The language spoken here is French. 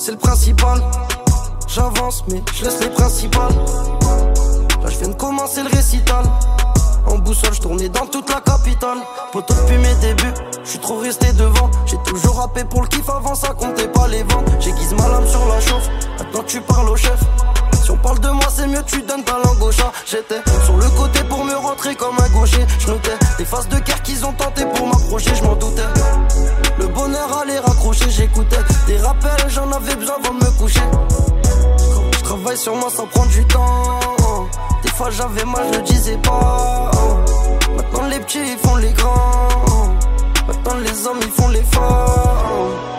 c'est le principal. J'avance mais je laisse les principales. Là je viens de commencer le récital. En boussole, j'tournais dans toute la capitale. Poto depuis mes débuts, j'suis trop resté devant. J'ai toujours rappé pour le kiff, avant ça comptait pas les vents. J'aiguise ma lame sur la chauffe, maintenant tu parles au chef. Si on parle de moi c'est mieux, tu donnes ta langue au chat. J'étais sur le côté pour me rentrer comme un gaucher. J'notais des phases de guerre qu'ils ont tenté pour m'approcher, j'm'en doutais. Le bonheur allait raccrocher, j'écoutais des rappels, j'en avais besoin avant de me coucher. J'travaille sur moi, ça prend du temps. Des fois j'avais mal, je le disais pas. Maintenant les petits ils font les grands. Maintenant les hommes ils font les forts.